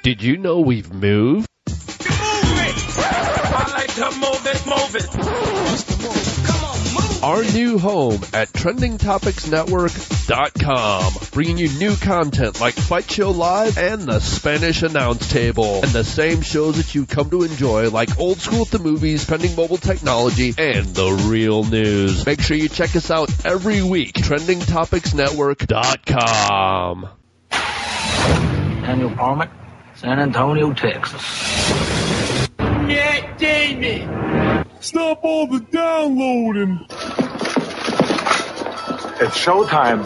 Did you know we've moved? Move it! I like to move it, move it. Come on, move Our new home at TrendingTopicsNetwork.com, bringing you new content like Fight Show Live and the Spanish Announce Table, and the same shows that you've come to enjoy like Old School at the Movies, Trending Mobile Technology, and The Real News. Make sure you check us out every week, TrendingTopicsNetwork.com. Daniel Palmer, San Antonio, Texas. Matt Damon! Stop all the downloading! It's showtime.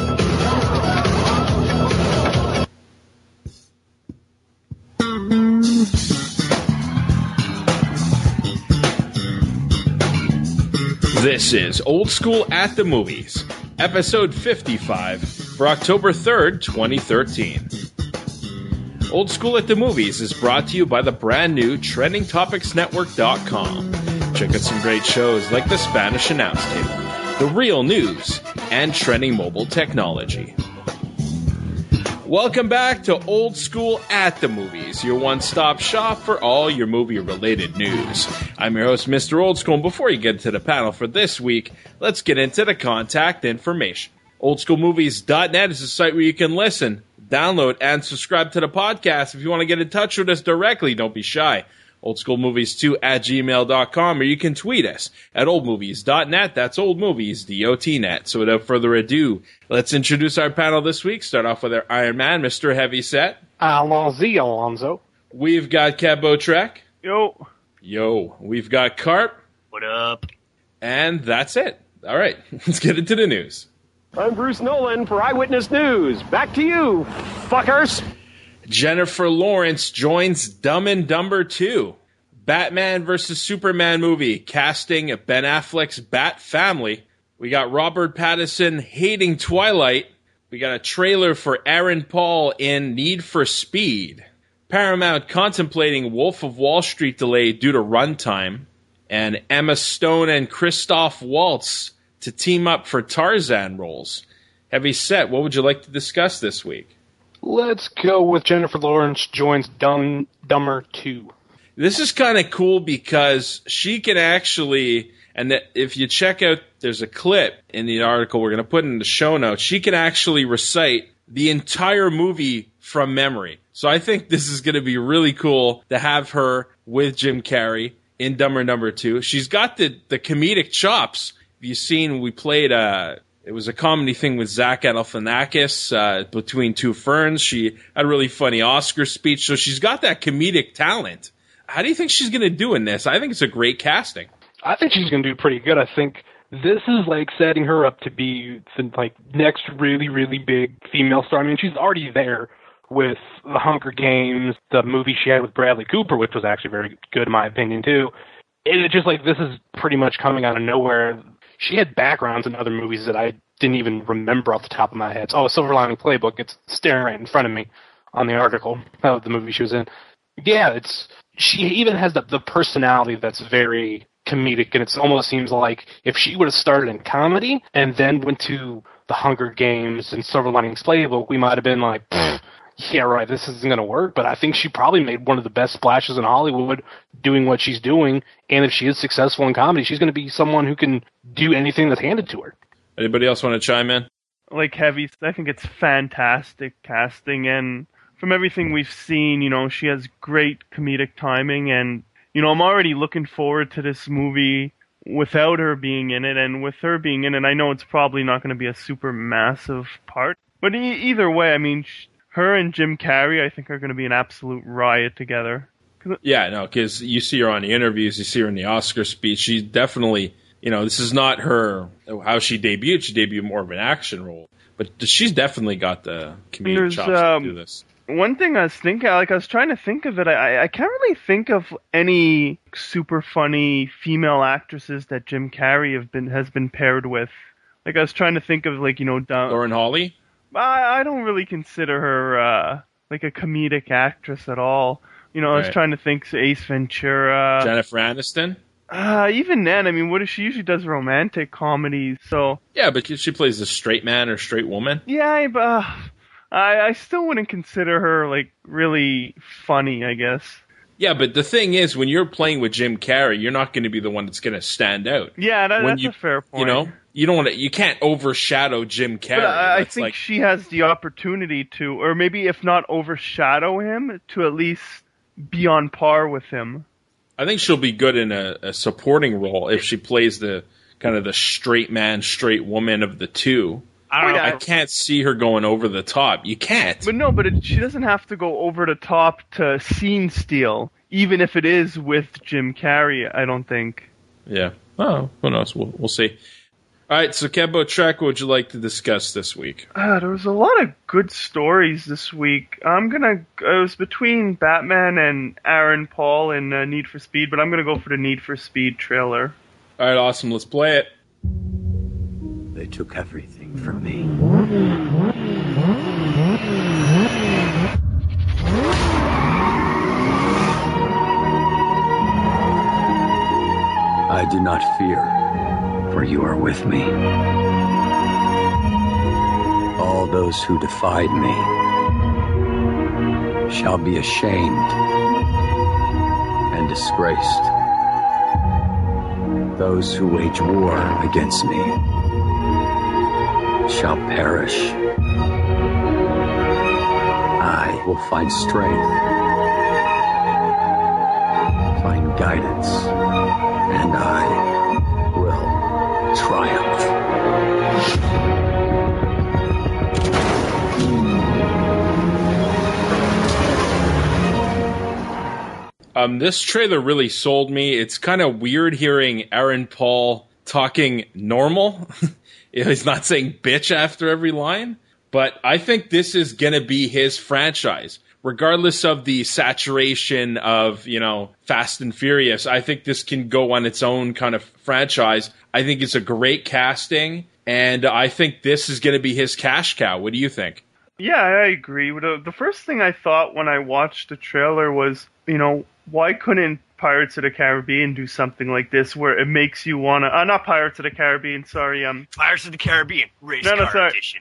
This is Old School at the Movies, episode 55 for October 3rd, 2013. Old School at the Movies is brought to you by the brand new TrendingTopicsNetwork.com. Check out some great shows like the Spanish Announce Table, The Real News, and Trending Mobile Technology. Welcome back to Old School at the Movies, your one-stop shop for all your movie-related news. I'm your host, Mr. Old School, and before you get to the panel for this week, let's get into the contact information. OldSchoolMovies.net is a site where you can listen, download, and subscribe to the podcast. If you want to get in touch with us directly, don't be shy. oldschoolmovies2@gmail.com, or you can tweet us at oldmovies.net. That's oldmovies.net. So without further ado, let's introduce our panel this week. Start off with our Iron Man, Mr. Heavyset. Allons-y, Alonzo. We've got Cabo Trek. Yo. Yo. We've got Carp. What up? And that's it. All right, let's get into the news. I'm Bruce Nolan for Eyewitness News. Back to you, fuckers. Jennifer Lawrence joins Dumb and Dumber 2. Batman vs. Superman movie casting Ben Affleck's Bat family. We got Robert Pattinson hating Twilight. We got a trailer for Aaron Paul in Need for Speed. Paramount contemplating Wolf of Wall Street delay due to runtime. And Emma Stone and Christoph Waltz to team up for Tarzan roles. Heavyset, what would you like to discuss this week? Let's go with Jennifer Lawrence joins Dumber 2. This is kind of cool because she can actually, and if you check out, there's a clip in the article we're going to put in the show notes, she can actually recite the entire movie from memory. So I think this is going to be really cool to have her with Jim Carrey in Dumber Number 2. She's got the comedic chops. You've seen, we played it was a comedy thing with Zach Galifianakis, Between Two Ferns. She had a really funny Oscar speech, so she's got that comedic talent. How do you think she's going to do in this? I think it's a great casting. I think she's going to do pretty good. I think this is like setting her up to be the next really, really big female star. I mean, she's already there with The Hunger Games, the movie she had with Bradley Cooper, which was actually very good in my opinion too. It's just like this is pretty much coming out of nowhere. She had backgrounds in other movies that I didn't even remember off the top of my head. Oh, Silver Lining Playbook. It's staring right in front of me on the article of the movie she was in. Yeah, she even has the personality that's very comedic, and it almost seems like if she would have started in comedy and then went to The Hunger Games and Silver Linings Playbook, we might have been like, yeah, right, this isn't going to work. But I think she probably made one of the best splashes in Hollywood doing what she's doing. And if she is successful in comedy, she's going to be someone who can do anything that's handed to her. Anybody else want to chime in? Like Heavy, I think it's fantastic casting. And from everything we've seen, she has great comedic timing. And, I'm already looking forward to this movie without her being in it. And with her being in it, I know it's probably not going to be a super massive part. But either way, I mean, her and Jim Carrey, I think, are going to be an absolute riot together. Yeah, no, because you see her on the interviews, you see her in the Oscar speech. She's definitely, this is not her, how she debuted. She debuted more of an action role. But she's definitely got the comedic chops to do this. One thing I was thinking, I was trying to think of it, I can't really think of any super funny female actresses that Jim Carrey has been paired with. Like, I was trying to think of, Lauren Holly? I don't really consider her like a comedic actress at all. I was trying to think Ace Ventura. Jennifer Aniston? Even then, I mean, she usually does romantic comedies, so... Yeah, but she plays a straight man or straight woman. Yeah, but I still wouldn't consider her like really funny, I guess. Yeah, but the thing is, when you're playing with Jim Carrey, you're not going to be the one that's going to stand out. Yeah, that's a fair point. You know, you don't want to. You can't overshadow Jim Carrey. But I think she has the opportunity to, or maybe if not overshadow him, to at least be on par with him. I think she'll be good in a supporting role if she plays the kind of the straight man, straight woman of the two. I don't know. I can't see her going over the top. You can't. But she doesn't have to go over the top to scene steal, even if it is with Jim Carrey, I don't think. Yeah. Oh, who knows? We'll see. All right, so Kembo Trek, what would you like to discuss this week? There was a lot of good stories this week. It was between Batman and Aaron Paul in Need for Speed, but I'm going to go for the Need for Speed trailer. All right, awesome. Let's play it. They took everything from me. I do not fear, for you are with me. All those who defied me shall be ashamed and disgraced. Those who wage war against me shall perish. I will find strength, find guidance, and I will triumph. This trailer really sold me. It's kind of weird hearing Aaron Paul talking normal. He's not saying bitch after every line, but I think this is going to be his franchise. Regardless of the saturation of, Fast and Furious, I think this can go on its own kind of franchise. I think it's a great casting, and I think this is going to be his cash cow. What do you think? Yeah, I agree. The first thing I thought when I watched the trailer was, why couldn't Pirates of the Caribbean do something like this where it makes you want to... not Pirates of the Caribbean, sorry. Pirates of the Caribbean, race car edition.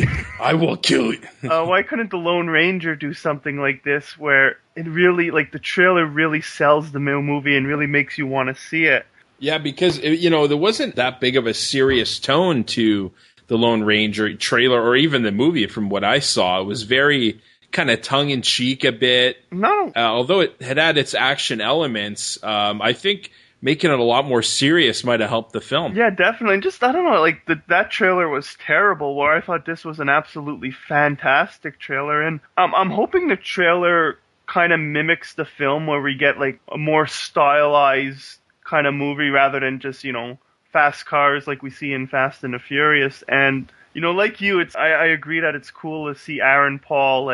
I will kill you. Why couldn't the Lone Ranger do something like this where it really, the trailer really sells the movie and really makes you want to see it? Yeah, because, there wasn't that big of a serious tone to the Lone Ranger trailer or even the movie from what I saw. It was very... kind of tongue-in-cheek a bit. No. Although it had its action elements, I think making it a lot more serious might have helped the film. Yeah, definitely. Just, I don't know, that trailer was terrible, where I thought this was an absolutely fantastic trailer. And I'm hoping the trailer kind of mimics the film, where we get, a more stylized kind of movie rather than just, fast cars like we see in Fast and the Furious. And... like you, I agree that it's cool to see Aaron Paul,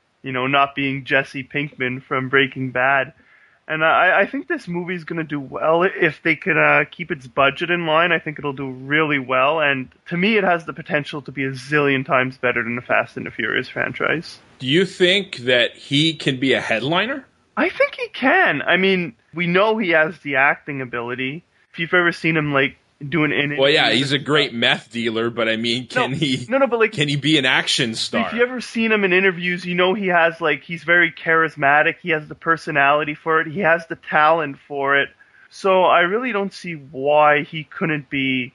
not being Jesse Pinkman from Breaking Bad. And I think this movie's going to do well. If they could keep its budget in line, I think it'll do really well. And to me, it has the potential to be a zillion times better than the Fast and the Furious franchise. Do you think that he can be a headliner? I think he can. I mean, we know he has the acting ability. If you've ever seen him, doing an well, yeah, he's a great meth dealer, but I mean, can he be an action star? If you ever seen him in interviews, he has he's very charismatic. He has the personality for it. He has the talent for it. So I really don't see why he couldn't be,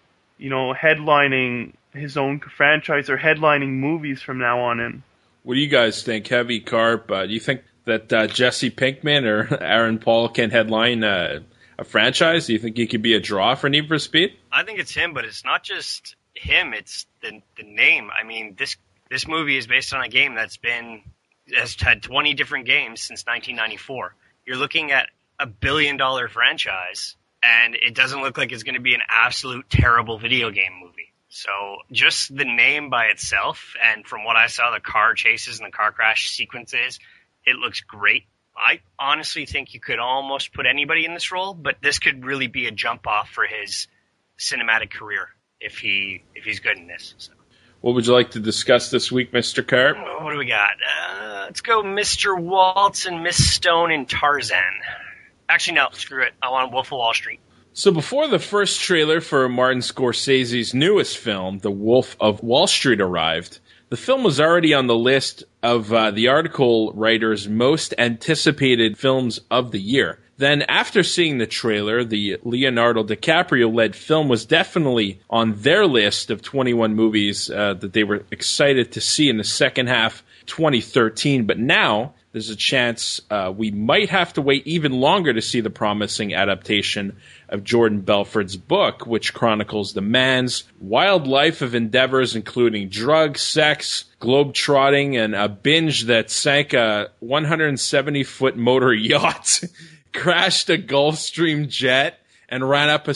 headlining his own franchise or headlining movies from now on in. What do you guys think, Heavy Carp? Do you think that Jesse Pinkman or Aaron Paul can headline a franchise? Do you think he could be a draw for Need for Speed? I think it's him, but it's not just him. It's the name. I mean, this movie is based on a game has had 20 different games since 1994. You're looking at a $1 billion franchise, and it doesn't look like it's going to be an absolute terrible video game movie. So just the name by itself, and from what I saw, the car chases and the car crash sequences, it looks great. I honestly think you could almost put anybody in this role, but this could really be a jump off for his cinematic career if he's good in this. So. What would you like to discuss this week, Mr. Carp? What do we got? Let's go Mr. Waltz and Miss Stone in Tarzan. Actually, no, screw it. I want Wolf of Wall Street. So before the first trailer for Martin Scorsese's newest film, The Wolf of Wall Street, arrived, the film was already on the list of the article writer's most anticipated films of the year. Then, after seeing the trailer, the Leonardo DiCaprio-led film was definitely on their list of 21 movies that they were excited to see in the second half 2013. But now, there's a chance we might have to wait even longer to see the promising adaptation of Jordan Belfort's book, which chronicles the man's wild life of endeavors, including drugs, sex, globe-trotting, and a binge that sank a 170-foot motor yacht, crashed a Gulfstream jet, and ran up a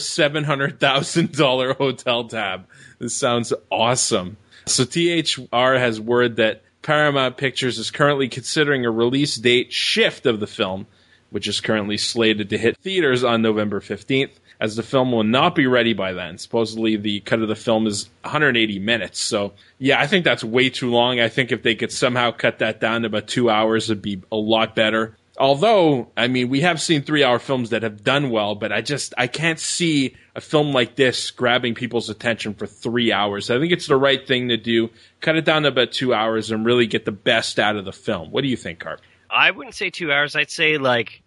$700,000 hotel tab. This sounds awesome. So THR has word that Paramount Pictures is currently considering a release date shift of the film, which is currently slated to hit theaters on November 15th, as the film will not be ready by then. Supposedly the cut of the film is 180 minutes. So, yeah, I think that's way too long. I think if they could somehow cut that down to about 2 hours, it'd be a lot better. Although, I mean, we have seen 3-hour films that have done well, but I can't see a film like this grabbing people's attention for 3 hours. I think it's the right thing to do. Cut it down to about 2 hours and really get the best out of the film. What do you think, Carp? I wouldn't say 2 hours. I'd say like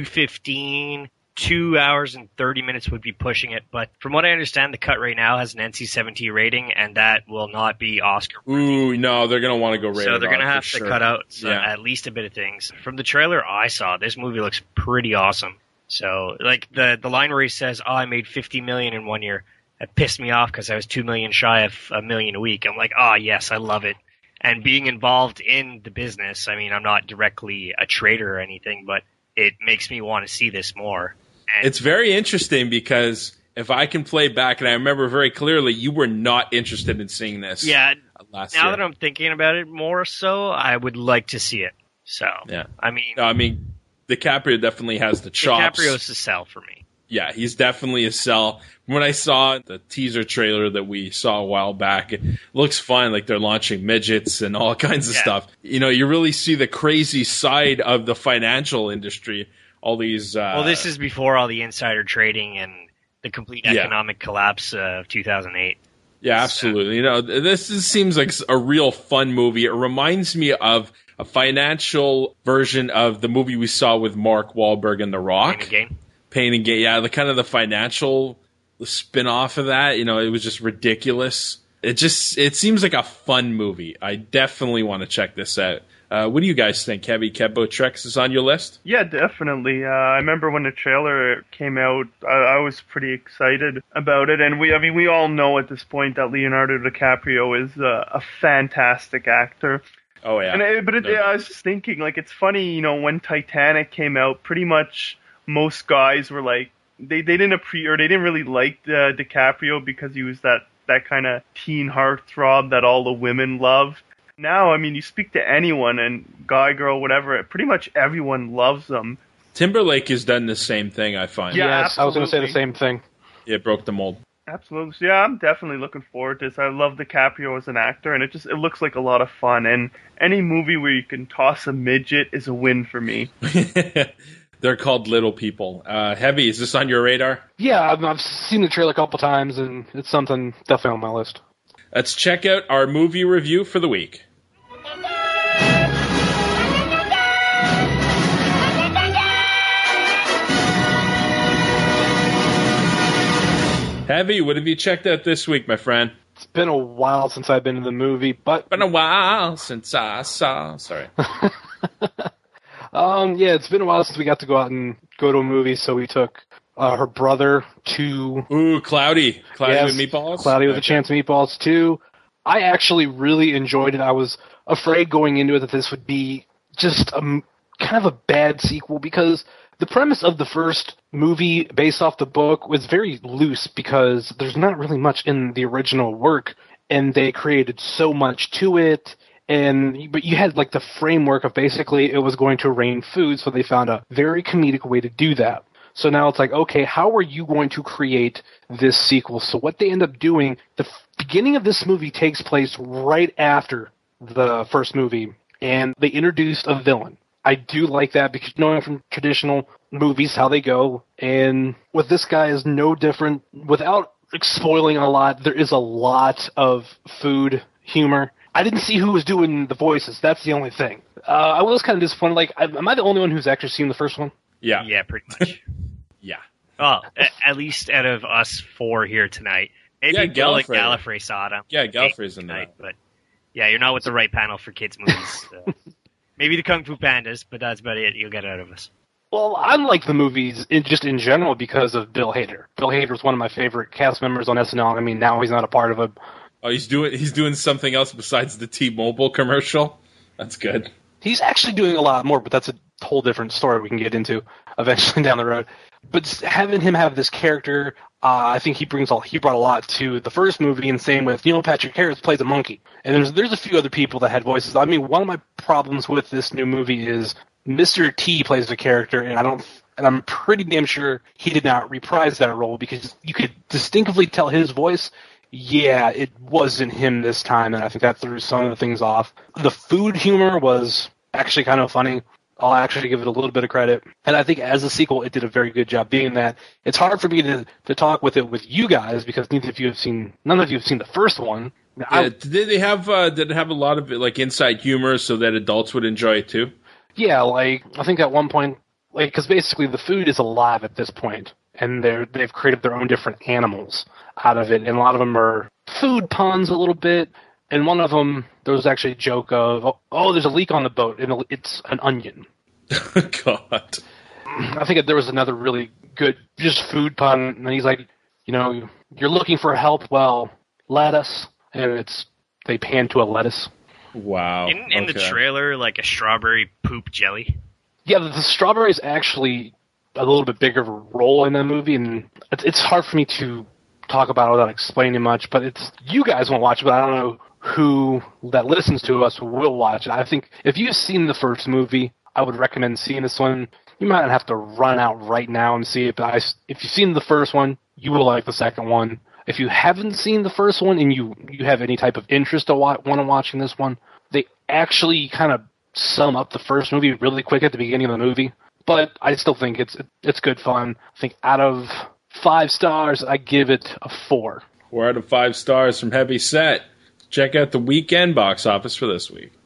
2:15. 2 hours and 30 minutes would be pushing it, but from what I understand, the cut right now has an NC-17 rating, and that will not be Oscar worthy. Ooh, no, they're going to want to go rated So they're going to have to cut out at least a bit of things. From the trailer I saw, this movie looks pretty awesome. So, like, the line where he says, I made $50 million in 1 year, that pissed me off because I was $2 million shy of $1 million a week. I'm like, yes, I love it. And being involved in the business, I mean, I'm not directly a trader or anything, but it makes me want to see this more. It's very interesting because if I can play back, and I remember very clearly, you were not interested in seeing this. Yeah. Last now year. that I'm thinking about it more so, I would like to see it. So, yeah. I mean, DiCaprio definitely has the chops. DiCaprio's a sell for me. Yeah, he's definitely a sell. When I saw the teaser trailer that we saw a while back, it looks fun. Like they're launching midgets and all kinds of stuff. You know, you really see the crazy side of the financial industry. All these. Well, this is before all the insider trading and the complete economic collapse of 2008. Yeah, absolutely. You know, this seems like a real fun movie. It reminds me of a financial version of the movie we saw with Mark Wahlberg and The Rock. Pain and Gain. Yeah, the financial spin-off of that. You know, it was just ridiculous. It seems like a fun movie. I definitely want to check this out. What do you guys think? Heavy Kebo Trex is on your list? Yeah, definitely. I remember when the trailer came out, I was pretty excited about it. And we all know at this point that Leonardo DiCaprio is a fantastic actor. Oh, yeah. I was just thinking, like, it's funny, you know, when Titanic came out, pretty much most guys were like, they didn't really like DiCaprio because he was that kind of teen heartthrob that all the women love. Now, I mean, you speak to anyone, and guy, girl, whatever, pretty much everyone loves them. Timberlake has done the same thing, I find. Yeah, yes, I was going to say the same thing. Yeah, it broke the mold. Absolutely. So, yeah, I'm definitely looking forward to this. I love DiCaprio as an actor, and it looks like a lot of fun. And any movie where you can toss a midget is a win for me. They're called Little People. Heavy, is this on your radar? Yeah, I've seen the trailer a couple times, and it's something definitely on my list. Let's check out our movie review for the week. Heavy, what have you checked out this week, my friend? It's been a while since I've been to the movie, but... Been a while since I saw... Sorry. Yeah, it's been a while since we got to go out and go to a movie, so we took her brother to... Ooh, Cloudy. Cloudy with Meatballs? Cloudy with a Chance of Meatballs 2. I actually really enjoyed it. I was afraid going into it that this would be just kind of a bad sequel because the premise of the first movie based off the book was very loose because there's not really much in the original work, and they created so much to it. But you had like the framework of basically it was going to rain food, so they found a very comedic way to do that. So now it's like, okay, how are you going to create this sequel? So what they end up doing, the beginning of this movie takes place right after the first movie, and they introduced a villain. I do like that because knowing from traditional movies how they go, and with this guy is no different. Without spoiling a lot, there is a lot of food humor. I didn't see who was doing the voices. That's the only thing. I was kind of disappointed. Like, am I the only one who's actually seen the first one? Yeah. Yeah, pretty much. Yeah. Well, at least out of us 4 here tonight. Maybe Yeah, Bill and Gallifrey. Gallifrey saw them. Yeah, Gallifrey's in tonight, that. but yeah, you're not with the right panel for kids movies. So. Maybe the Kung Fu Pandas, but that's about it you'll get out of us. Well, I like the movies just in general because of Bill Hader. Bill Hader's one of my favorite cast members on SNL. I mean, now he's not a part of it. Oh, he's doing something else besides the T-Mobile commercial? That's good. He's actually doing a lot more, but that's a whole different story we can get into eventually down the road. But having him have this character, I think he brought a lot to the first movie, and same with Neil Patrick Harris plays a monkey. And there's a few other people that had voices. I mean, one of my problems with this new movie is Mr. T plays a character, and I'm pretty damn sure he did not reprise that role because you could distinctly tell his voice. Yeah, it wasn't him this time, and I think that threw some of the things off. The food humor was actually kind of funny. I'll actually give it a little bit of credit. And I think as a sequel, it did a very good job being that. It's hard for me to talk with it with you guys because none of you have seen the first one. Yeah, did it have a lot of like inside humor so that adults would enjoy it too? Yeah, like I think at one point, like because basically the food is alive at this point, and they've created their own different animals out of it, and a lot of them are food puns a little bit. And one of them, there was actually a joke of, oh, there's a leak on the boat, and it's an onion. God. I think there was another really good just food pun, and he's like, you're looking for help, well, lettuce, and they pan to a lettuce. Wow. In the trailer, like a strawberry poop jelly. Yeah, the strawberry is actually a little bit bigger of a role in the movie, and it's hard for me to talk about it without explaining much, but you guys won't watch it, but I don't know who that listens to us will watch it. I think if you've seen the first movie, I would recommend seeing this one. You might not have to run out right now and see it, but if you've seen the first one, you will like the second one. If you haven't seen the first one and you have any type of interest to watching this one, they actually kind of sum up the first movie really quick at the beginning of the movie. But I still think it's good fun. I think out of 5 stars, I give it a 4. 4 out of 5 stars from Heavy Set. Check out the weekend box office for this week.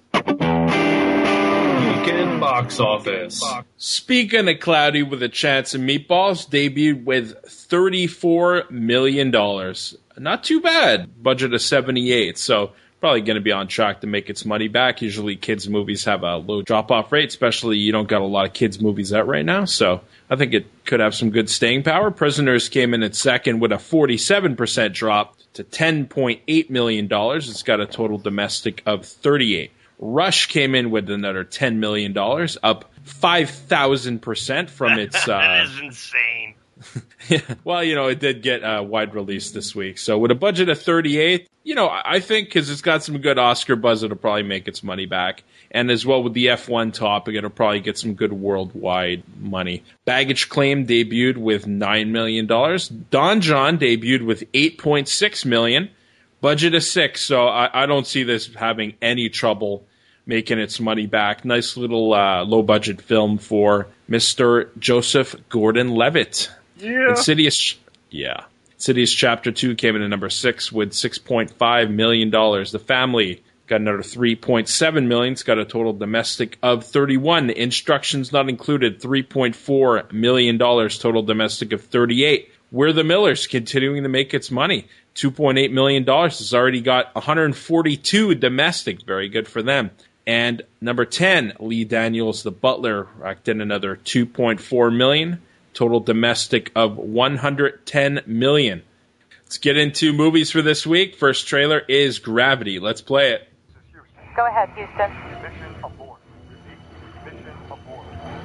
Weekend box office. Speaking of Cloudy with a Chance of Meatballs, debuted with $34 million. Not too bad. Budget of 78, so probably going to be on track to make its money back. Usually kids' movies have a low drop-off rate, especially you don't got a lot of kids' movies out right now, so I think it could have some good staying power. Prisoners came in at second with a 47% drop to $10.8 million. It's got a total domestic of 38. Rush came in with another $10 million, up 5,000% from its... That is insane. Yeah, well, it did get a wide release this week. So with a budget of 38, I think because it's got some good Oscar buzz, it'll probably make its money back. And as well with the F1 topic, it'll probably get some good worldwide money. Baggage Claim debuted with $9 million. Don John debuted with $8.6 million. Budget of 6, so I don't see this having any trouble making its money back. Nice little low-budget film for Mr. Joseph Gordon-Levitt. Yeah. Insidious Chapter 2 came in at number 6 with $6.5 million. The Family got another $3.7 million. It's got a total domestic of 31. Instructions Not Included, $3.4 million. Total domestic of 38. We're the Millers, continuing to make its money. $2.8 million. It's already got 142 domestic. Very good for them. And number 10, Lee Daniels, The Butler, racked in another $2.4 million. Total domestic of $110 million. Let's get into movies for this week. First trailer is Gravity. Let's play it. Go ahead, Houston. Mission abort. Mission abort.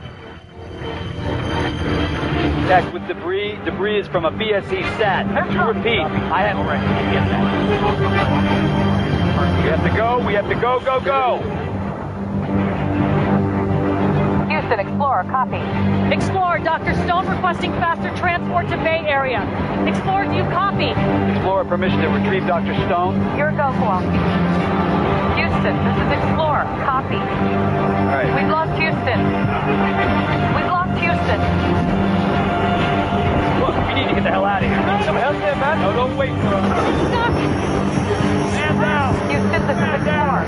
Contact with debris. Debris is from a BSC sat. To repeat, I have already. We have to go. We have to go. Go. Go. Houston, Explorer, copy. Explorer, Dr. Stone requesting faster transport to Bay Area. Explorer, do you copy? Explorer, permission to retrieve Dr. Stone. You're a go, Guam. Houston, this is Explorer, copy. All right. We've lost Houston. We've lost Houston. Look, we need to get the hell out of here. Some help there, man? No, don't wait for us. Stuck. Stand down. Houston, this is Explorer.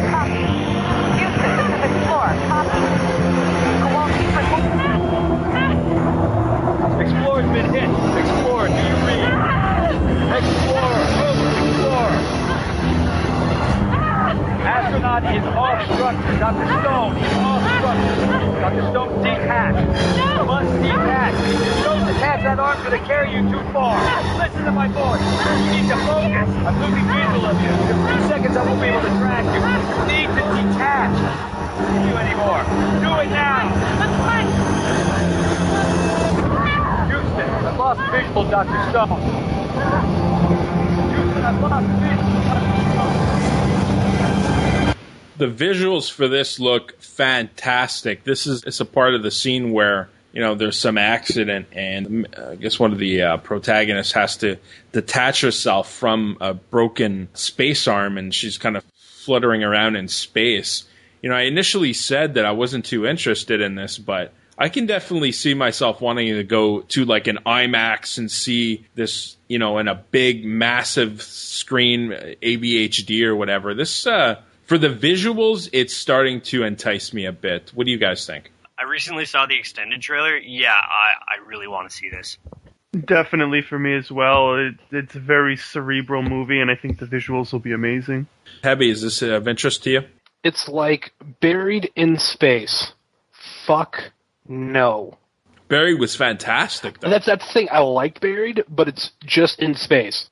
not is off structure. Dr. Stone is off structure. Dr. Stone, detach. You must detach. Don't detach that arm's going to carry you too far. Listen to my voice. You need to focus. I'm losing visual of you. In 3 seconds, I won't be able to track you. You need to detach. I can't do anymore. Do it now. Houston, I've lost visual, Dr. Stone. Houston, I've lost visual, Dr. Stone. The visuals for this look fantastic. It's a part of the scene where, you know, there's some accident and I guess one of the protagonists has to detach herself from a broken space arm and she's kind of fluttering around in space. You know, I initially said that I wasn't too interested in this, but I can definitely see myself wanting to go to like an IMAX and see this, you know, in a big, massive screen, AVHD or whatever. This, for the visuals, it's starting to entice me a bit. What do you guys think? I recently saw the extended trailer. Yeah, I really want to see this. Definitely for me as well. It's a very cerebral movie, and I think the visuals will be amazing. Hebby, is this of interest to you? It's like Buried in Space. Fuck no. Buried was fantastic, though. And that's the thing. I liked Buried, but it's just in space.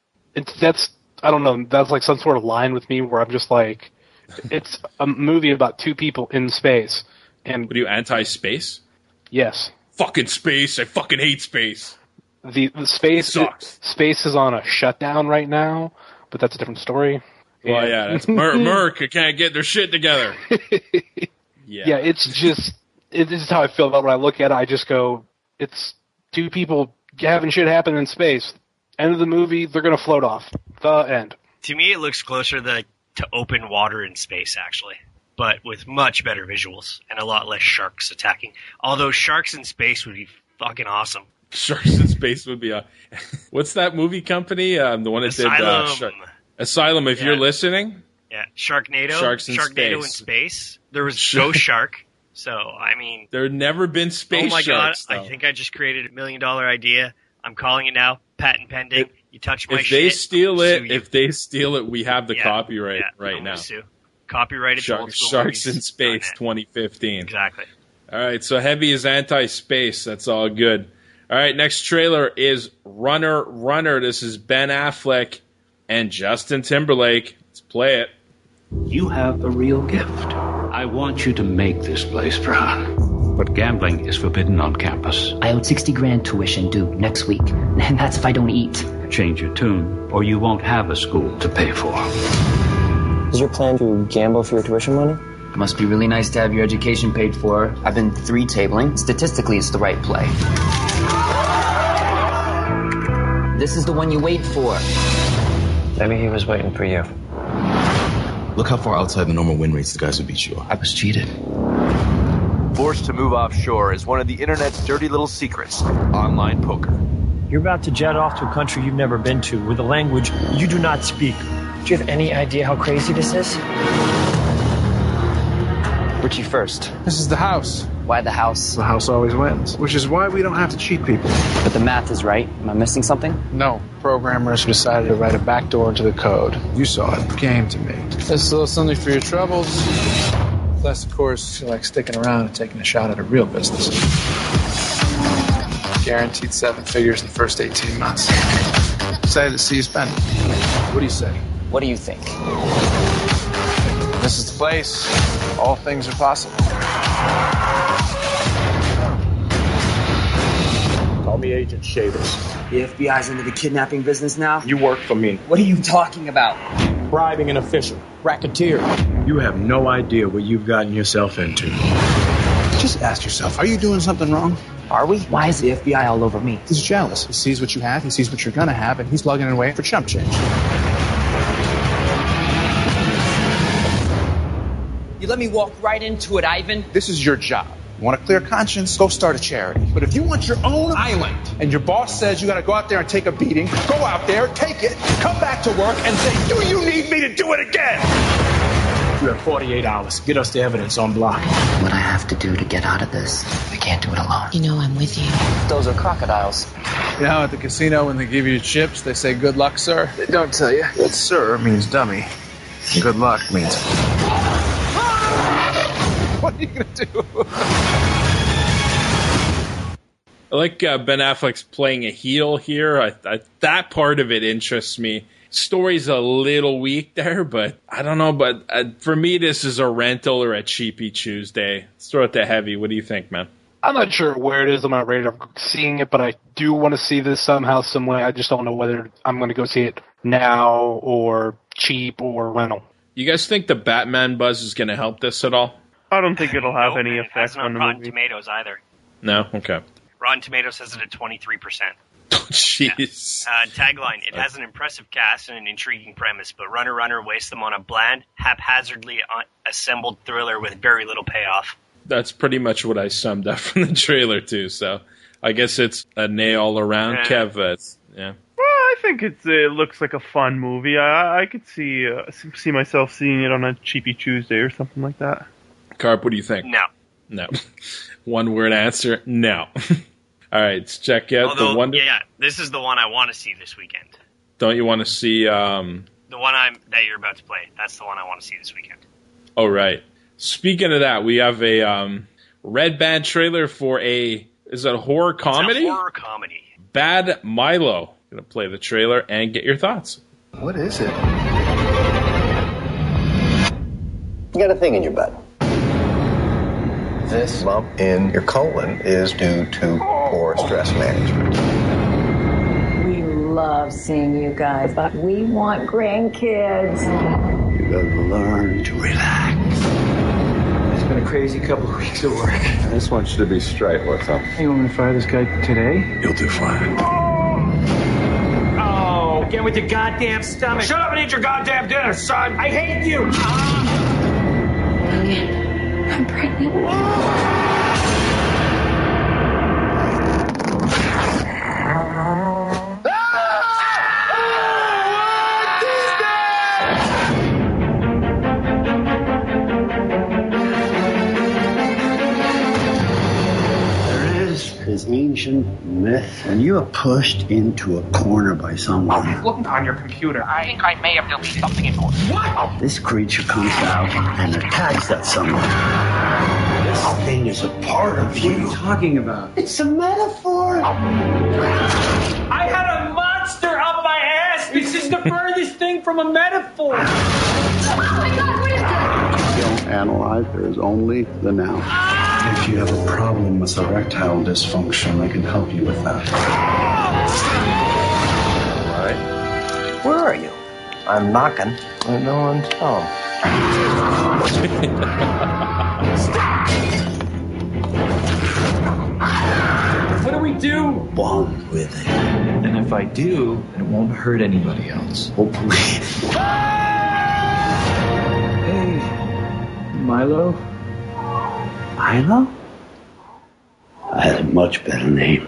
I don't know, that's like some sort of line with me where I'm just like, it's a movie about two people in space. And what are you, anti-space? Yes. Fucking space. I fucking hate space. The space sucks. Space is on a shutdown right now, but that's a different story. Well, yeah, that's Merc can't get their shit together. Yeah, it's just, this is how I feel about when I look at it. I just go, it's two people having shit happen in space. End of the movie, they're going to float off. The end. To me, it looks closer to open water in space, actually, but with much better visuals and a lot less sharks attacking. Although sharks in space would be fucking awesome. Sharks in space would be what's that movie company? The one that Asylum. did Asylum. If you're listening, yeah, Sharknado. Sharks in Sharknado space. in space. There was Ghost Shark. So I mean, there had never been space. Oh my sharks, god! though. I think I just created $1 million idea. I'm calling it now. Patent pending. You touch my if shit. they steal it, you. if they steal it, we have the copyright right I'm now. gonna sue. Copyrighted to Old School Sharks Movies in Space 2015. Exactly. All right, so Heavy is anti-space. That's all good. All right, next trailer is Runner. This is Ben Affleck and Justin Timberlake. Let's play it. You have a real gift. I want you to make this place proud. But gambling is forbidden on campus. I owed $60,000 tuition due next week, and that's if I don't eat. Change your tune, or you won't have a school to pay for. Is your plan to gamble for your tuition money? It must be really nice to have your education paid for. I've been 3-tabling. Statistically, it's the right play. This is the one you wait for. Maybe he was waiting for you. Look how far outside the normal win rates the guys who beat you are. I was cheated. Forced to move offshore is one of the internet's dirty little secrets. Online poker. You're about to jet off to a country you've never been to with a language you do not speak. Do you have any idea how crazy this is? Which you first? This is the house. Why the house? The house always wins, which is why we don't have to cheat people. But the math is right. Am I missing something? No. Programmers decided to write a backdoor into the code. You saw it. Came to me. This is a little something for your troubles. Plus, of course, you like sticking around and taking a shot at a real business. Guaranteed 7 figures in the first 18 months. Excited to see you spend it. What do you say? What do you think? This is the place. All things are possible. Call me Agent Shavers. The FBI's into the kidnapping business now? You work for me. What are you talking about? Bribing an official. Racketeer. You have no idea what you've gotten yourself into. Just ask yourself, are you doing something wrong? Are we? Why is the FBI all over me? He's jealous. He sees what you have, he sees what you're gonna have, and he's lugging it away for chump change. You let me walk right into it, Ivan. This is your job. You want a clear conscience? Go start a charity. But if you want your own island, and your boss says you gotta go out there and take a beating, go out there, take it, come back to work, and say, do you need me to do it again? You have 48 hours. Get us the evidence on block. What I have to do to get out of this, I can't do it alone. You know I'm with you. Those are crocodiles. You know, at the casino, when they give you chips, they say, good luck, sir. They don't tell you that sir means dummy. Good luck means... What are you going to do? I like Ben Affleck's playing a heel here. That part of it interests me. Story's a little weak there, but I don't know. But for me, this is a rental or a cheapy Tuesday. Let's throw it to Heavy. What do you think, man? I'm not sure where it is on my radar of seeing it, but I do want to see this somehow, some way. I just don't know whether I'm going to go see it now or cheap or rental. You guys think the Batman buzz is going to help this at all? I don't think it'll have any effect on the Rotten movie. Tomatoes either. No? Okay. Rotten Tomatoes has it at 23%. Jeez. Yeah. Tagline, it has an impressive cast and an intriguing premise, but Runner wastes them on a bland, haphazardly assembled thriller with very little payoff. That's pretty much what I summed up from the trailer, too, so I guess it's a nay all around. Yeah. Kev, yeah. Well, I think it looks like a fun movie. I could see myself seeing it on a cheapy Tuesday or something like that. Carp, what do you think? No. One word answer, no. All right, let's check out the Wonder... Yeah, this is the one I want to see this weekend. Don't you want to see... The one that you're about to play. That's the one I want to see this weekend. Oh, right. Speaking of that, we have a Red Band trailer for is it a horror comedy? It's a horror comedy. Bad Milo. Going to play the trailer and get your thoughts. What is it? You got a thing in your butt. This lump in your colon is due to poor stress management. We love seeing you guys, but we want grandkids. You gotta learn to relax. It's been a crazy couple of weeks of work. I just want you to be straight. What's up? You want me to fire this guy today? You'll do fine. Oh, get with your goddamn stomach. Shut up and eat your goddamn dinner, son. I hate you. I'm pregnant. This ancient myth, and you are pushed into a corner by someone. Look on your computer. I think I may have deleted something important. What? This creature comes out and attacks that someone. This thing is a part of you. What are you talking about? It's a metaphor. I had a monster up my ass. This is the furthest thing from a metaphor. Oh my God, what is this? Don't analyze. There is only the now. If you have a problem with erectile dysfunction, I can help you with that. All right. Where are you? I'm knocking, and no one's home. What do we do? Bond with it. And if I do, it won't hurt anybody else. Hopefully. Hey, Milo? Milo? I had a much better name.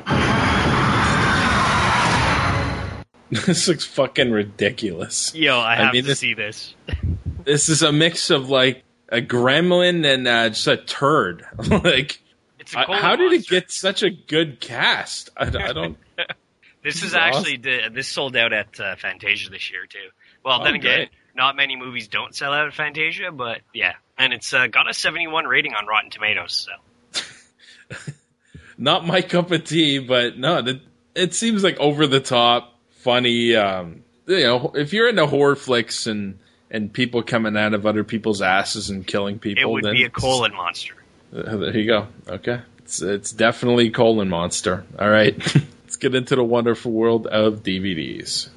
This looks fucking ridiculous. Yo, I have to see this. This is a mix of like a gremlin and just a turd. Like, how did it get such a good cast? I don't. This is actually this sold out at Fantasia this year too. Well, then again, great. Not many movies don't sell out at Fantasia, but yeah, and it's got a 71 rating on Rotten Tomatoes. So, not my cup of tea, but no, it seems like over the top, funny. You know, if you're into horror flicks and people coming out of other people's asses and killing people, it would then be a colon monster. There you go. Okay, it's definitely colon monster. All right, let's get into the wonderful world of DVDs.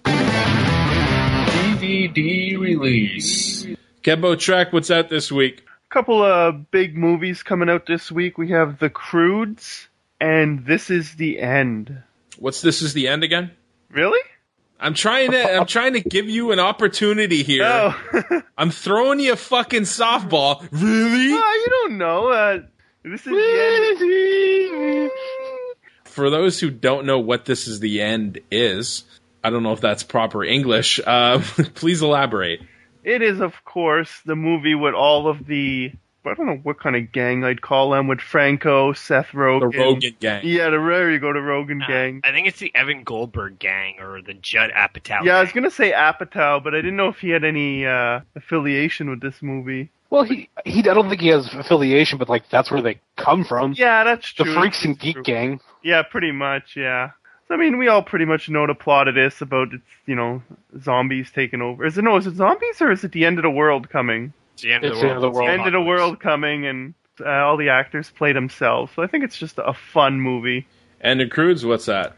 DVD release. Kembo Trek, what's out this week? A couple of big movies coming out this week. We have The Croods and This Is the End. What's This Is the End again? Really? I'm trying to give you an opportunity here. Oh. I'm throwing you a fucking softball. Really? You don't know. This is the end. For those who don't know what This Is the End is, I don't know if that's proper English. Please elaborate. It is, of course, the movie with all of the I don't know what kind of gang I'd call them, with Franco, Seth Rogen. The Rogen gang. Yeah, there you go, the Rogen gang. I think it's the Evan Goldberg gang or the Judd Apatow Yeah, I gang. was going to say Apatow, but I didn't know if he had any affiliation with this movie. Well, he I don't think he has affiliation, but like that's where they come from. Yeah, that's true. The Freaks and Geek gang. Yeah, pretty much, yeah. So, I mean, we all pretty much know the plot of this about, zombies taking over. Is it zombies or is it the end of the world coming? It's the end of the It's the world. end of the world. End of the world coming, and all the actors play themselves. So I think it's just a fun movie. And the Crudes, what's that?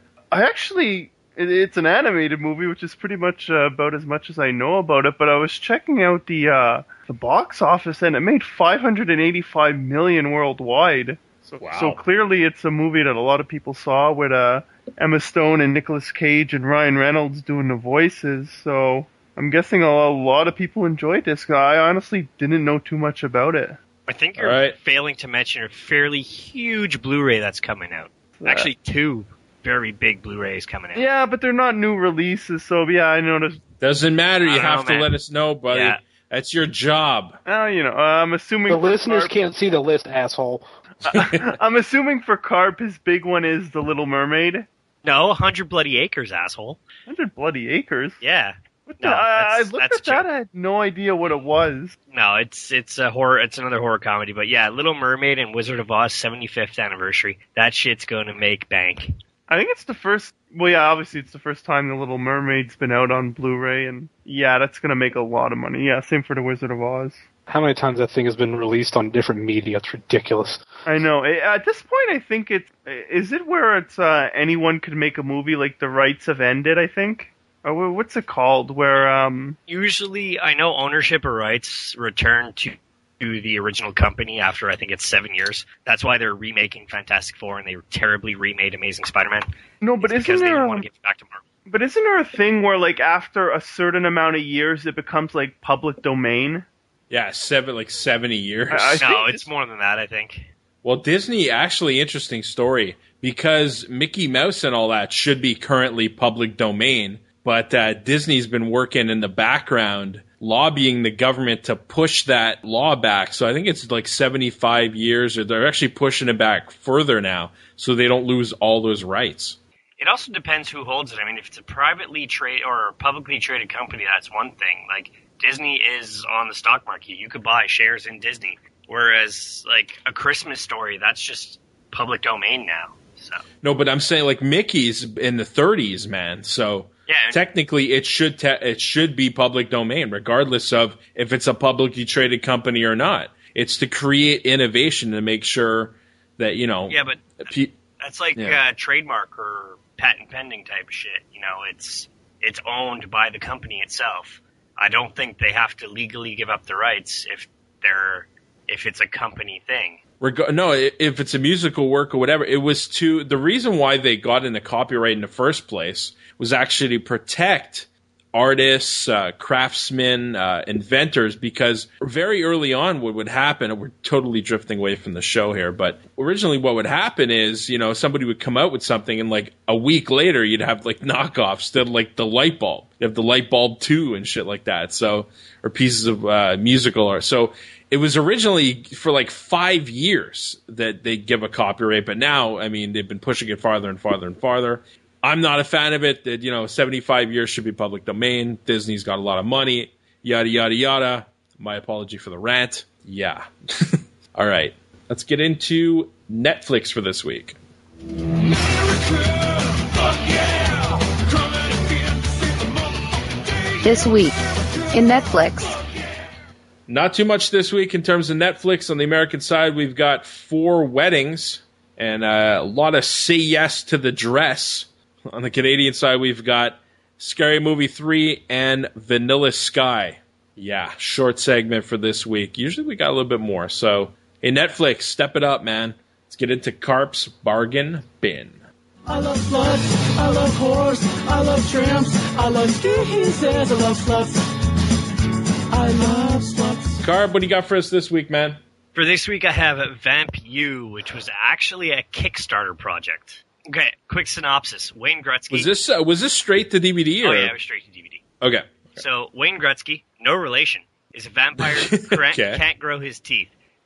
It's an animated movie, which is pretty much about as much as I know about it. But I was checking out the box office, and it made $585 million worldwide. So clearly, it's a movie that a lot of people saw with Emma Stone and Nicolas Cage and Ryan Reynolds doing the voices. So I'm guessing a lot of people enjoyed this. I honestly didn't know too much about it. I think you're failing to mention a fairly huge Blu-ray that's coming out. Actually, 2 very big Blu-rays coming out. Yeah, but they're not new releases, so yeah, I noticed. Doesn't matter. You have to let us know, buddy. Yeah. That's your job. I'm assuming the listeners can't see the list, asshole. I'm assuming for Carp, his big one is The Little Mermaid. No, 100 Bloody Acres, asshole. 100 Bloody Acres? Yeah. I looked at that. I had no idea what it was. No, it's a horror. It's another horror comedy. But yeah, Little Mermaid and Wizard of Oz 75th anniversary. That shit's going to make bank. I think it's the first. Well, yeah, obviously it's the first time The Little Mermaid's been out on Blu-ray, and yeah, that's going to make a lot of money. Yeah, same for The Wizard of Oz. How many times that thing has been released on different media? It's ridiculous. I know. At this point, I think is it where it's anyone could make a movie, like the rights have ended, I think? Or what's it called? Where usually, I know ownership or rights return to the original company after, I think it's 7 years. That's why they're remaking Fantastic Four, and they terribly remade Amazing Spider-Man. No, but because they didn't want to give it back to Marvel. But isn't there a thing where, like, after a certain amount of years, it becomes like public domain? Yeah, 70 years. No, it's more than that, I think. Well, Disney, actually, interesting story, because Mickey Mouse and all that should be currently public domain, but Disney's been working in the background, lobbying the government to push that law back. So I think it's like 75 years, or they're actually pushing it back further now, so they don't lose all those rights. It also depends who holds it. I mean, if it's a privately traded or publicly traded company, that's one thing. Like, Disney is on the stock market. You could buy shares in Disney. Whereas, like, A Christmas Story, that's just public domain now. So. No, but I'm saying, like, Mickey's in the 30s, man. So yeah, technically, it should be public domain, regardless of if it's a publicly traded company or not. It's to create innovation to make sure that, Yeah, but that's like trademark or patent pending type of shit. It's owned by the company itself. I don't think they have to legally give up the rights if it's a company thing. No, if it's a musical work or whatever, it was the reason why they got into copyright in the first place was actually to protect artists, craftsmen, inventors, because very early on what would happen, and we're totally drifting away from the show here, but originally what would happen is, somebody would come out with something and like a week later you'd have like knockoffs to like the light bulb. You have the light bulb 2 and shit like that. So, or pieces of musical art. So it was originally for like 5 years that they give a copyright, but now, I mean, they've been pushing it farther and farther and farther. I'm not a fan of it. That 75 years should be public domain. Disney's got a lot of money. Yada yada yada. My apology for the rant. Yeah. All right. Let's get into Netflix for this week. This week in Netflix. Not too much this week in terms of Netflix. On the American side, we've got 4 weddings and a lot of Say Yes to the Dress. On the Canadian side, we've got Scary Movie 3 and Vanilla Sky. Yeah, short segment for this week. Usually we got a little bit more. So, hey, Netflix, step it up, man. Let's get into Carp's Bargain Bin. I love sluts, I love whores, I love tramps, I love skis, I love sluts. I love sluts. Carp, what do you got for us this week, man? For this week, I have Vamp U, which was actually a Kickstarter project. Okay, quick synopsis. Wayne Gretzky. Was this straight to DVD? Oh, yeah, it was straight to DVD. Okay. So, Wayne Gretzky, no relation, is a vampire who can't grow his teeth.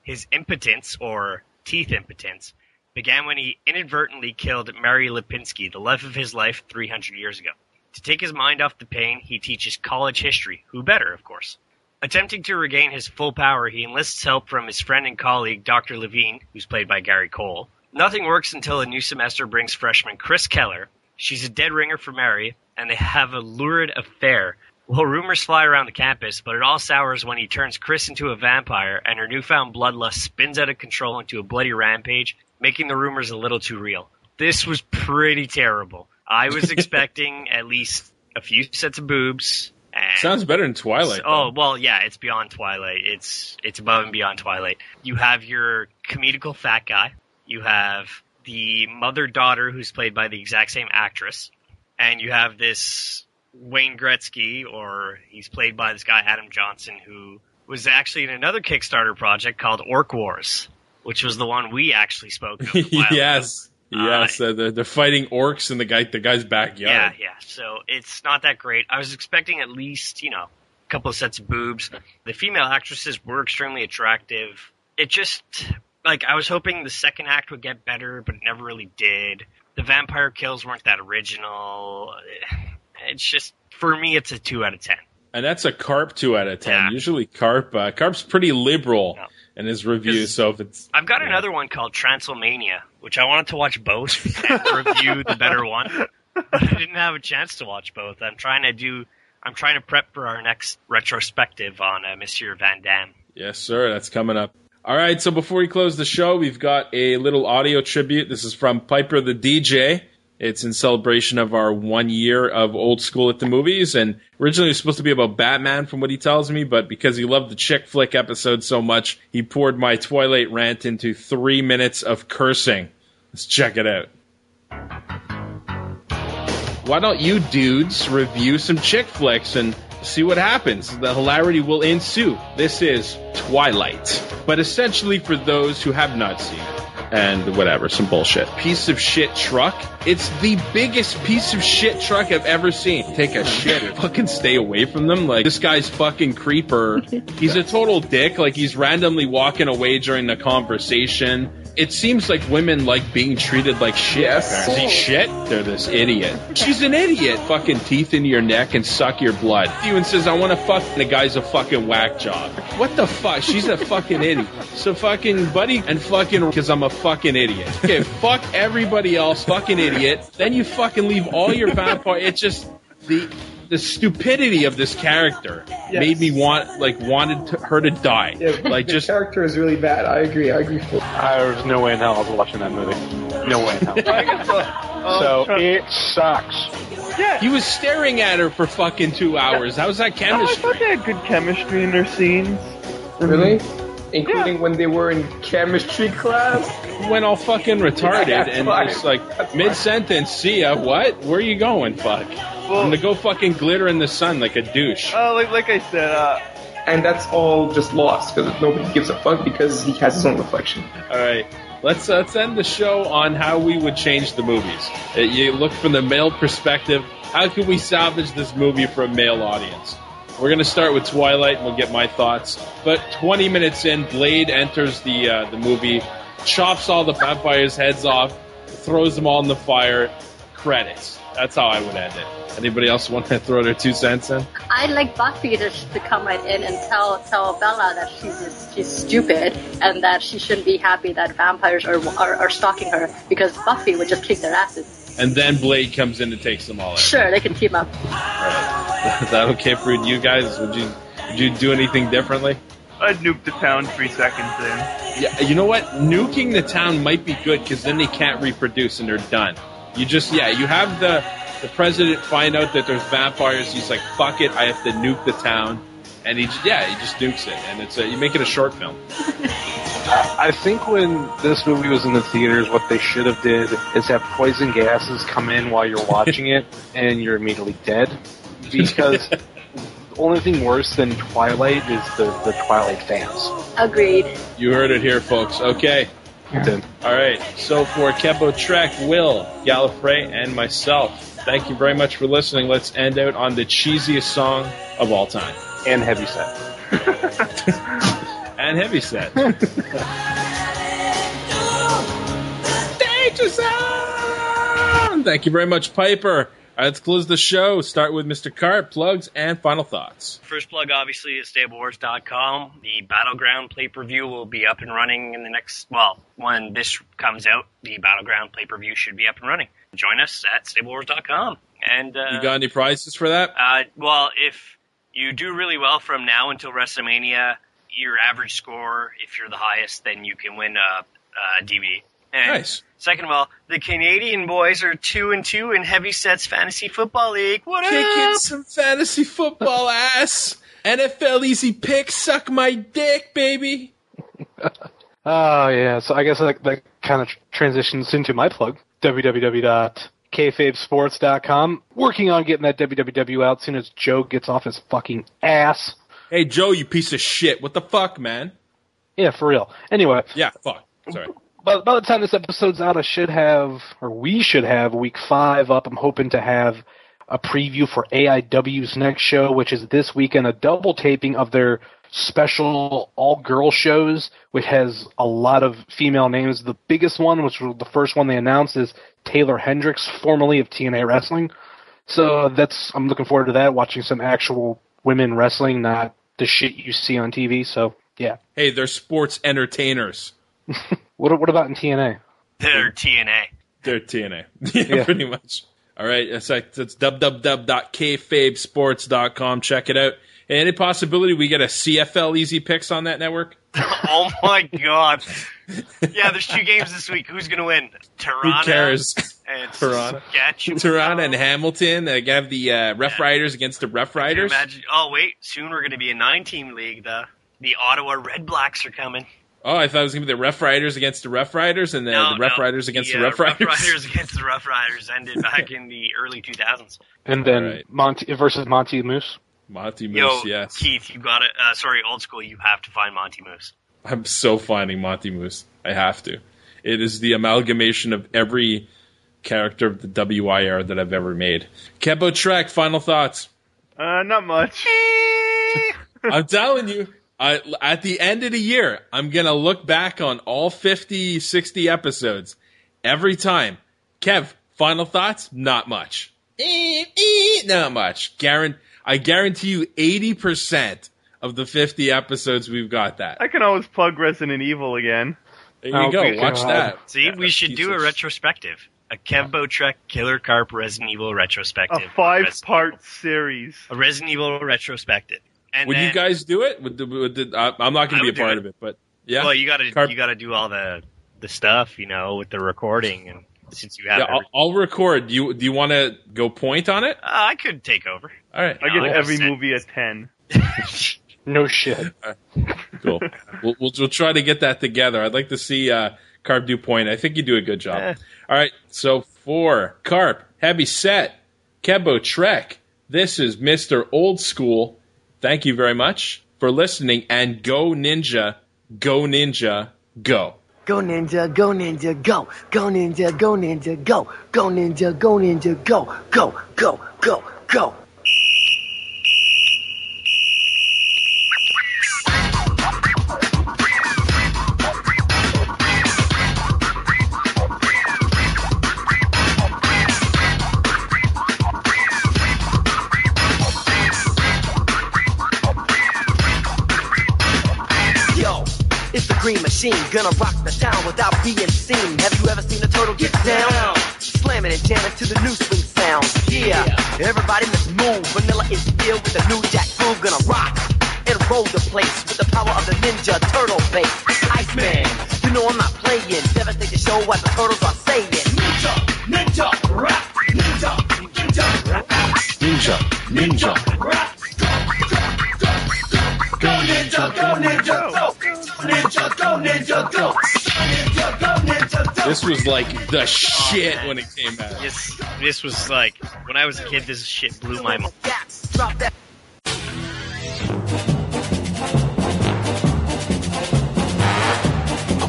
His impotence, or teeth impotence, began when he inadvertently killed Mary Lipinski, the love of his life, 300 years ago. To take his mind off the pain, he teaches college history. Who better, of course? Attempting to regain his full power, he enlists help from his friend and colleague, Dr. Levine, who's played by Gary Cole. Nothing works until a new semester brings freshman Chris Keller. She's a dead ringer for Mary, and they have a lurid affair. Well, rumors fly around the campus, but it all sours when he turns Chris into a vampire, and her newfound bloodlust spins out of control into a bloody rampage, making the rumors a little too real. This was pretty terrible. I was expecting at least a few sets of boobs. Sounds better than Twilight. Oh, well, yeah, it's beyond Twilight. It's above and beyond Twilight. You have your comedical fat guy. You have the mother-daughter who's played by the exact same actress. And you have this Wayne Gretzky, or he's played by this guy Adam Johnson, who was actually in another Kickstarter project called Orc Wars, which was the one we actually spoke of a while Yes. ago. Yes, they're fighting orcs in the guy's backyard. Yeah. So it's not that great. I was expecting at least, a couple of sets of boobs. The female actresses were extremely attractive. It just, I was hoping the second act would get better, but it never really did. The vampire kills weren't that original. It's just, for me, it's a 2 out of 10. And that's a Carp 2 out of 10. Yeah. Usually Carp's pretty liberal in his review, so if it's... I've got another one called Transylmania, which I wanted to watch both and review the better one, but I didn't have a chance to watch both. I'm trying to prep for our next retrospective on Monsieur Van Damme. Yes, sir, that's coming up. All right, so before we close the show, we've got a little audio tribute. This is from Piper the DJ. It's in celebration of our 1 year of Old School at the Movies, and originally it was supposed to be about Batman from what he tells me, but because he loved the chick flick episode so much, he poured my Twilight rant into 3 minutes of cursing. Let's check it out. Why don't you dudes review some chick flicks and see what happens? The hilarity will ensue. This is Twilight, but essentially for those who have not seen it. And whatever, some bullshit. Piece of shit truck. It's the biggest piece of shit truck I've ever seen. Take a shit or fucking stay away from them. This guy's fucking creeper. He's a total dick. He's randomly walking away during the conversation. It seems like women like being treated like shit. Yes. Is he shit? They're this idiot. She's an idiot. Fucking teeth into your neck and suck your blood. Steven says, I want to fuck. The guy's a fucking whack job. What the fuck? She's a fucking idiot. So fucking buddy and fucking because I'm a fucking idiot. Okay, fuck everybody else, fucking idiot. Then you fucking leave all your vampire. It's just the stupidity of this character made me wanted her to die. Yeah, the character is really bad. I agree. There's no way in hell I was watching that movie. No way in hell. So it sucks. Yeah. He was staring at her for fucking 2 hours. How was that chemistry? I thought they had good chemistry in their scenes. Really? Including when they were in chemistry class? Went all fucking retarded and just mid-sentence, see ya, what? Where are you going, fuck? Well, I'm gonna go fucking glitter in the sun like a douche. Like I said, and that's all just lost because nobody gives a fuck because he has his own reflection. Alright, let's end the show on how we would change the movies. You look from the male perspective, how can we salvage this movie for a male audience? We're going to start with Twilight, and we'll get my thoughts. But 20 minutes in, Blade enters the movie, chops all the vampires' heads off, throws them all in the fire, credits. That's how I would end it. Anybody else want to throw their 2 cents in? I'd like Buffy to come right in and tell Bella that she's stupid and that she shouldn't be happy that vampires are stalking her because Buffy would just kick their asses. And then Blade comes in and takes them all out. Sure, they can team up. Right. Is that okay for you guys? Would you do anything differently? I'd nuke the town 3 seconds in. Yeah, you know what? Nuking the town might be good because then they can't reproduce and they're done. You have the president find out that there's vampires. He's like, fuck it, I have to nuke the town. And he just nukes it. And you make it a short film. I think when this movie was in the theaters, what they should have did is have poison gases come in while you're watching it, and you're immediately dead. Because the only thing worse than Twilight is the Twilight fans. Agreed. You heard it here, folks. Okay. Yeah. All right. So for Kebo Trek, Will, Gallifrey, and myself, thank you very much for listening. Let's end out on the cheesiest song of all time. And heavy set. And Heavyset. Danger Zone! Thank you very much, Piper. All right, let's close the show. Start with Mr. Carp, plugs, and final thoughts. First plug, obviously, is StableWars.com. The Battleground pay-per-view will be up and running in the next, well, when this comes out, the Battleground pay-per-view should be up and running. Join us at StableWars.com. And you got any prizes for that? Well, if you do really well from now until WrestleMania, your average score, if you're the highest, then you can win a DVD. And nice. Second of all, the Canadian boys are 2-2 in Heavyset's Fantasy Football League. What up? Kicking some fantasy football ass. NFL Easy Picks, suck my dick, baby. Oh, yeah. So I guess that kind of transitions into my plug, www.kayfabesports.com. Working on getting that WWW out as soon as Joe gets off his fucking ass. Hey, Joe, you piece of shit. What the fuck, man? Yeah, for real. Anyway. Yeah, fuck. Sorry. By the time this episode's out, we should have week 5 up. I'm hoping to have a preview for AIW's next show, which is this weekend, a double taping of their special all-girl shows, which has a lot of female names. The biggest one, which was the first one they announced, is Taylor Hendricks, formerly of TNA Wrestling. So I'm looking forward to that, watching some actual women wrestling, not the shit you see on TV. So, yeah. Hey, they're sports entertainers. What about in TNA? They're TNA. They're TNA. Yeah, pretty much. All right, that's www.kayfabesports.com. Check it out. Any possibility we get a CFL Easy Picks on that network? Oh, my God. Yeah, there's 2 games this week. Who's going to win? Tirana. Who cares? And Tirana and Hamilton. They have the Rough Riders against the Rough Riders. Imagine, wait. Soon we're going to be a 9-team league. The Ottawa Red Blacks are coming. Oh, I thought it was going to be the Rough Riders against the Rough Riders, and the Rough Riders against the Rough Riders. Rough Riders against the Rough Riders ended back in the early 2000s. And then Monty versus Monty Moose. Monty Moose, yes. Keith, you got it. Sorry, old school. You have to find Monty Moose. I'm so finding Monty Moose. I have to. It is the amalgamation of every character of the WIR that I've ever made. Kebo Trek, final thoughts. Not much. I'm telling you. At the end of the year, I'm going to look back on all 50, 60 episodes every time. Kev, final thoughts? Not much. Not much. I guarantee you 80% of the 50 episodes we've got that. I can always plug Resident Evil again. There you go. Watch that. See, we should do a retrospective. A Kevbo Trek Killer Carp Resident Evil retrospective. A 5-part series. A Resident Evil retrospective. And would you guys do it? I'm not going to be a part of it, but yeah. Well, you got to do all the stuff, with the recording, and since you have. Yeah, I'll record. Do you want to go point on it? I could take over. All right. I give every movie a 10. No shit. Cool. We'll try to get that together. I'd like to see Carp do point. I think you do a good job. All right. So for Carp, Heavyset, Kebo Trek, this is Mr. Old School. Thank you very much for listening, and go Ninja, go Ninja, go. Go Ninja, go Ninja, go. Go Ninja, go Ninja, go. Go Ninja, go Ninja, go. Go, go, go, go. Green Machine, gonna rock the town without being seen. Have you ever seen a turtle get down? Slamming and jamming to the new swing sound. Yeah, everybody let's move. Vanilla is here with the new jack groove. Gonna rock and roll the place with the power of the Ninja Turtle bass. Iceman, you know I'm not playing. Devastate the show what the turtles are saying. Ninja, ninja, rap. Ninja, ninja, rap. Ninja, ninja, rap. Go Ninja, go Ninja, go! Ninja, go Ninja, go! Ninja, go Ninja, go! This was like the shit when it came out. This was like, when I was a kid, this shit blew my mind.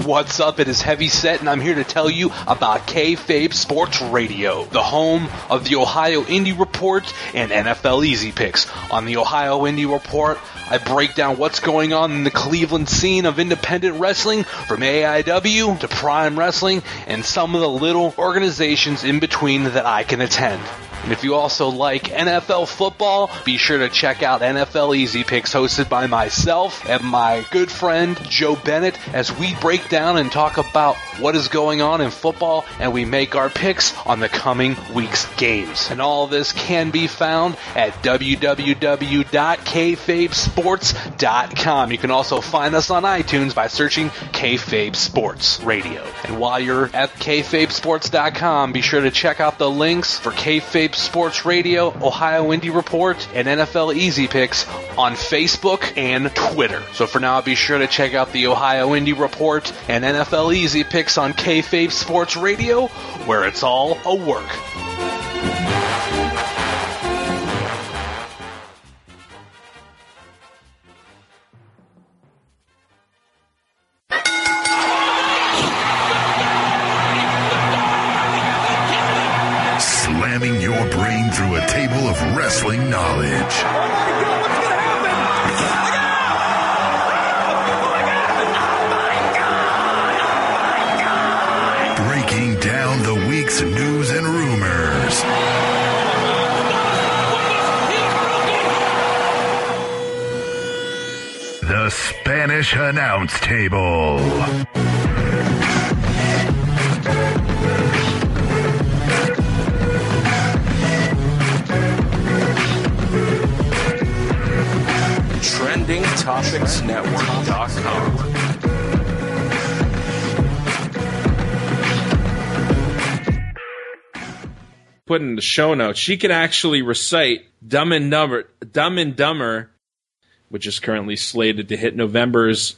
What's up? It is Heavyset, and I'm here to tell you about Kayfabe Sports Radio, the home of the Ohio Indie Report and NFL Easy Picks. On the Ohio Indie Report, I break down what's going on in the Cleveland scene of independent wrestling, from AIW to Prime Wrestling, and some of the little organizations in between that I can attend. And if you also like NFL football, be sure to check out NFL Easy Picks, hosted by myself and my good friend Joe Bennett, as we break down and talk about what is going on in football, and we make our picks on the coming week's games. And all of this can be found at www.kayfabesports.com. You can also find us on iTunes by searching Kayfabe Sports Radio. And while you're at kayfabesports.com, be sure to check out the links for Kayfabe Sports Radio, Ohio Indie Report, and NFL Easy Picks on Facebook and Twitter. So for now, be sure to check out the Ohio Indie Report and NFL Easy Picks on Kayfabe Sports Radio, where it's all a work. Slamming your brain through a table of wrestling knowledge. Breaking down the week's news and rumors. The Spanish Announce Table. TrendingTopicsNetwork.com. Put in the show notes, she can actually recite Dumb and Dumber, which is currently slated to hit theaters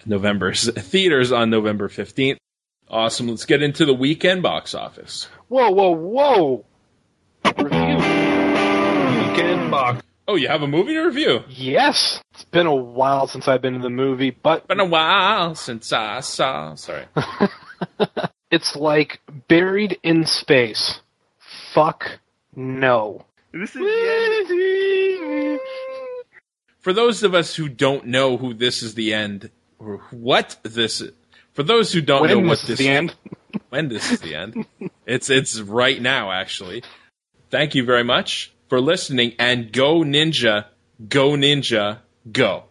on November 15th. Awesome. Let's get into the weekend box office. Whoa. Review. Weekend box. Oh, you have a movie to review? Yes. It's been a while since I've been to the movie, but... Been a while since I saw... Sorry. It's like Buried in Space. Fuck no. This is the end. For those of us who don't know who This Is the End, or what this is... For those who don't know what this is... the end? When this is the end. It's right now, actually. Thank you very much for listening, and go Ninja, go.